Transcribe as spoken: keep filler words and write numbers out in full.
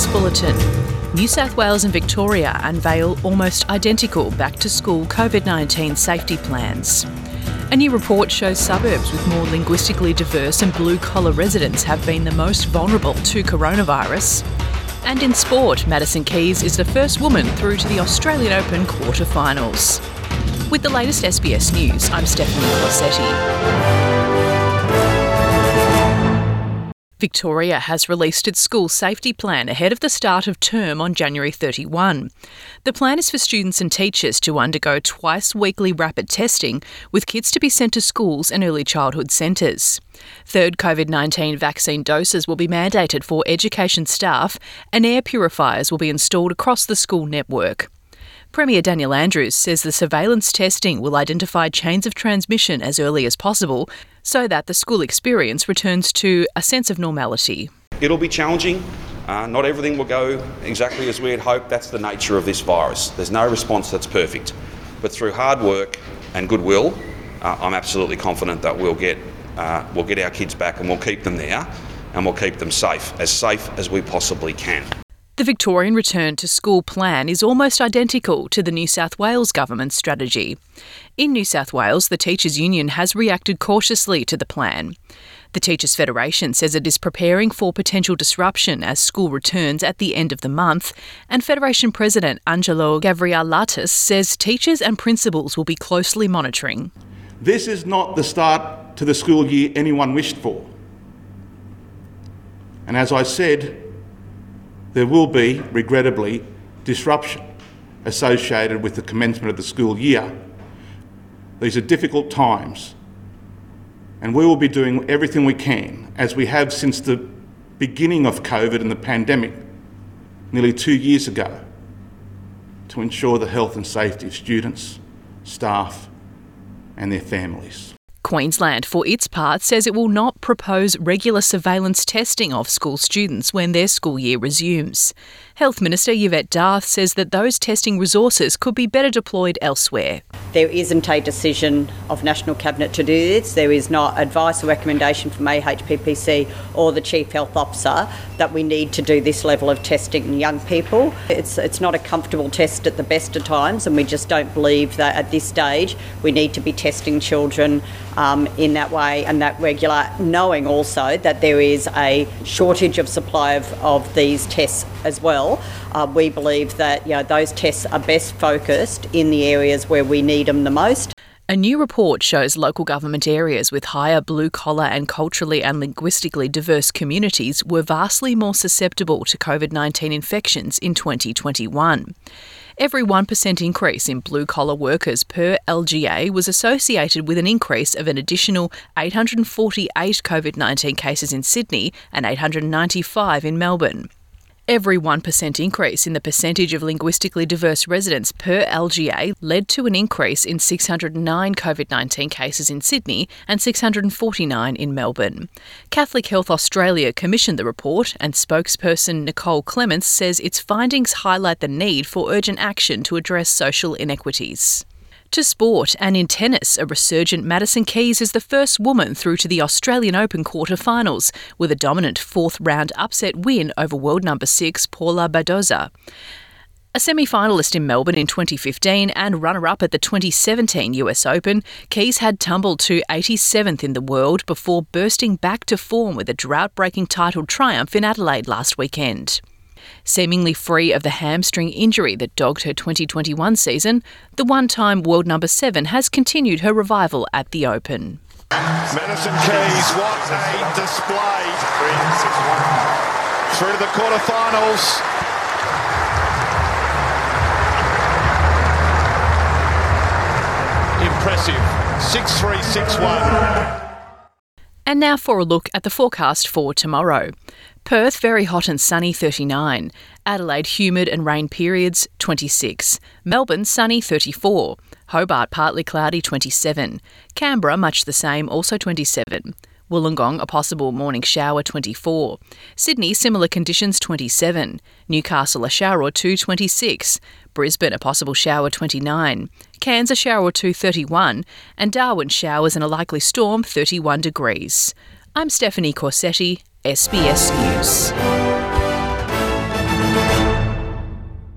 News Bulletin. New South Wales and Victoria unveil almost identical back-to-school COVID nineteen safety plans. A new report shows suburbs with more linguistically diverse and blue-collar residents have been the most vulnerable to coronavirus. And in sport, Madison Keys is the first woman through to the Australian Open quarter-finals. With the latest S B S News, I'm Stephanie Corsetti. Victoria has released its school safety plan ahead of the start of term on January thirty-first. The plan is for students and teachers to undergo twice-weekly rapid testing, with kids to be sent to schools and early childhood centres. Third COVID nineteen vaccine doses will be mandated for education staff, and air purifiers will be installed across the school network. Premier Daniel Andrews says the surveillance testing will identify chains of transmission as early as possible so that the school experience returns to a sense of normality. It'll be challenging. Uh, not everything will go exactly as we had hoped. That's the nature of this virus. There's no response that's perfect. But through hard work and goodwill, uh, I'm absolutely confident that we'll get, uh, we'll get our kids back and we'll keep them there and we'll keep them safe, as safe as we possibly can. The Victorian return to school plan is almost identical to the New South Wales government's strategy. In New South Wales, the Teachers' Union has reacted cautiously to the plan. The Teachers' Federation says it is preparing for potential disruption as school returns at the end of the month, and Federation President Angelo Gavrielatis says teachers and principals will be closely monitoring. This is not the start to the school year anyone wished for. And as I said, there will be, regrettably, disruption associated with the commencement of the school year. These are difficult times, and we will be doing everything we can, as we have since the beginning of COVID and the pandemic nearly two years ago, to ensure the health and safety of students, staff and their families. Queensland, for its part, says it will not propose regular surveillance testing of school students when their school year resumes. Health Minister Yvette D'Arth says that those testing resources could be better deployed elsewhere. There isn't a decision of National Cabinet to do this. There is not advice or recommendation from A H P P C or the Chief Health Officer that we need to do this level of testing in young people. It's, it's not a comfortable test at the best of times, and we just don't believe that at this stage we need to be testing children Um, in that way and that regular, knowing also that there is a shortage of supply of, of these tests as well. Uh, we believe that you know, those tests are best focused in the areas where we need them the most. A new report shows local government areas with higher blue-collar and culturally and linguistically diverse communities were vastly more susceptible to COVID nineteen infections in twenty twenty-one. Every one percent increase in blue-collar workers per L G A was associated with an increase of an additional eight hundred forty-eight COVID nineteen cases in Sydney and eight hundred ninety-five in Melbourne. Every one percent increase in the percentage of linguistically diverse residents per L G A led to an increase in six hundred nine COVID nineteen cases in Sydney and six hundred forty-nine in Melbourne. Catholic Health Australia commissioned the report, and spokesperson Nicole Clements says its findings highlight the need for urgent action to address social inequities. To sport, and in tennis, a resurgent Madison Keys is the first woman through to the Australian Open quarter-finals with a dominant fourth-round upset win over world number six Paula Badoza. A semi-finalist in Melbourne in twenty fifteen and runner-up at the twenty seventeen U S Open, Keys had tumbled to eighty-seventh in the world before bursting back to form with a drought-breaking title triumph in Adelaide last weekend. Seemingly free of the hamstring injury that dogged her twenty twenty-one season, the one-time world number seven has continued her revival at the Open. Madison Keys, what a display. Through to the quarterfinals. Impressive. six three, six one. And now for a look at the forecast for tomorrow. Perth, very hot and sunny, thirty-nine. Adelaide, humid and rain periods, twenty-six. Melbourne, sunny, thirty-four. Hobart, partly cloudy, twenty-seven. Canberra, much the same, also twenty-seven. Wollongong, a possible morning shower, twenty-four. Sydney, similar conditions, twenty-seven. Newcastle, a shower or two, twenty-six. Brisbane, a possible shower, twenty-nine. Cairns, a shower or two, thirty-one. And Darwin, showers and a likely storm, thirty-one degrees. I'm Stephanie Corsetti, S B S News.